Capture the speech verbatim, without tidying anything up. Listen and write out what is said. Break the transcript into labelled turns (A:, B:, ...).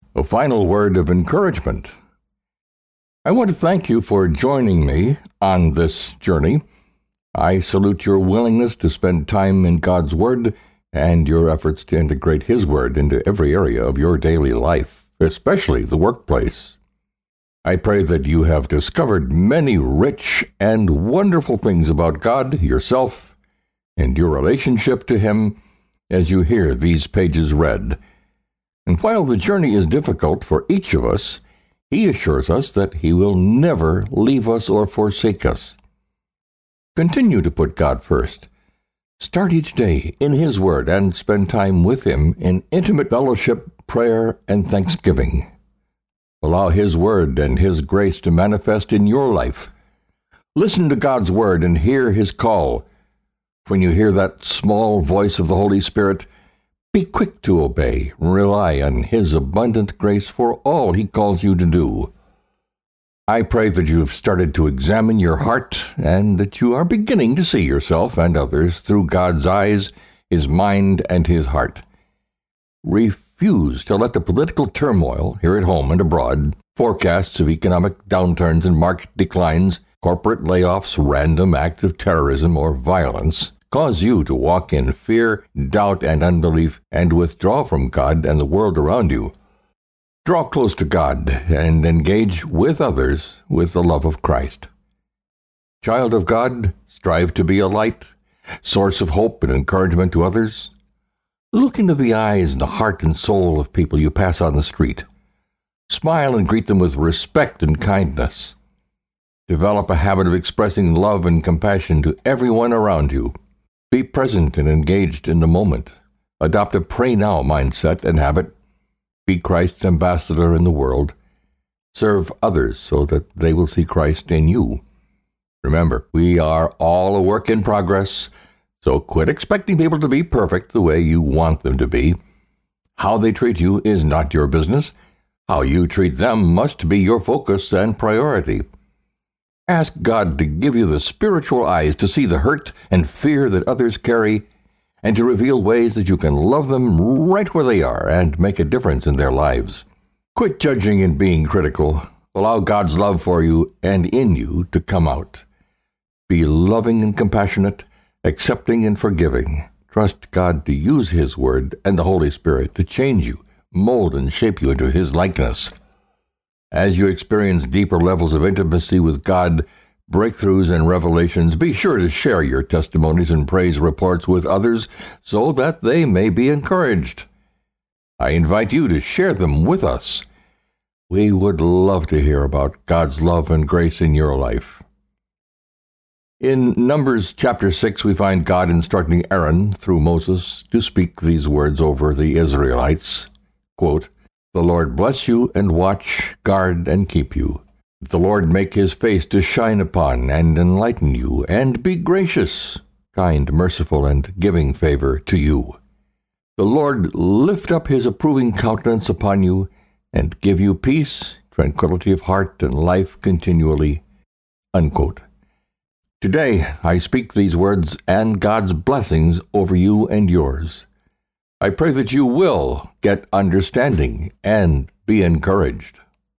A: A final word of encouragement. I want to thank you for joining me on this journey. I salute your willingness to spend time in God's Word and your efforts to integrate His Word into every area of your daily life, especially the workplace. I pray that you have discovered many rich and wonderful things about God, yourself, and your relationship to Him as you hear these pages read. And while the journey is difficult for each of us, He assures us that He will never leave us or forsake us. Continue to put God first. Start each day in His Word and spend time with Him in intimate fellowship, prayer, and thanksgiving. Allow His Word and His grace to manifest in your life. Listen to God's Word and hear His call. When you hear that small voice of the Holy Spirit, be quick to obey. Rely on His abundant grace for all He calls you to do. I pray that you have started to examine your heart and that you are beginning to see yourself and others through God's eyes, His mind, and His heart. Refuse to let the political turmoil here at home and abroad, forecasts of economic downturns and market declines, corporate layoffs, random acts of terrorism or violence cause you to walk in fear, doubt, and unbelief and withdraw from God and the world around you. Draw close to God and engage with others with the love of Christ. Child of God, strive to be a light, source of hope and encouragement to others. Look into the eyes and the heart and soul of people you pass on the street. Smile and greet them with respect and kindness. Develop a habit of expressing love and compassion to everyone around you. Be present and engaged in the moment. Adopt a pray now mindset and habit. Be Christ's ambassador in the world. Serve others so that they will see Christ in you. Remember, we are all a work in progress, so quit expecting people to be perfect the way you want them to be. How they treat you is not your business. How you treat them must be your focus and priority. Ask God to give you the spiritual eyes to see the hurt and fear that others carry, and to reveal ways that you can love them right where they are and make a difference in their lives. Quit judging and being critical. Allow God's love for you and in you to come out. Be loving and compassionate, accepting and forgiving. Trust God to use His Word and the Holy Spirit to change you, mold and shape you into His likeness. As you experience deeper levels of intimacy with God, breakthroughs and revelations, be sure to share your testimonies and praise reports with others so that they may be encouraged. I invite you to share them with us. We would love to hear about God's love and grace in your life. In Numbers chapter six, we find God instructing Aaron through Moses to speak these words over the Israelites. Quote, "The Lord bless you and watch, guard, and keep you. The Lord make His face to shine upon and enlighten you, and be gracious, kind, merciful, and giving favor to you. The Lord lift up His approving countenance upon you, and give you peace, tranquility of heart, and life continually." Unquote. Today, I speak these words and God's blessings over you and yours. I pray that you will get understanding and be encouraged.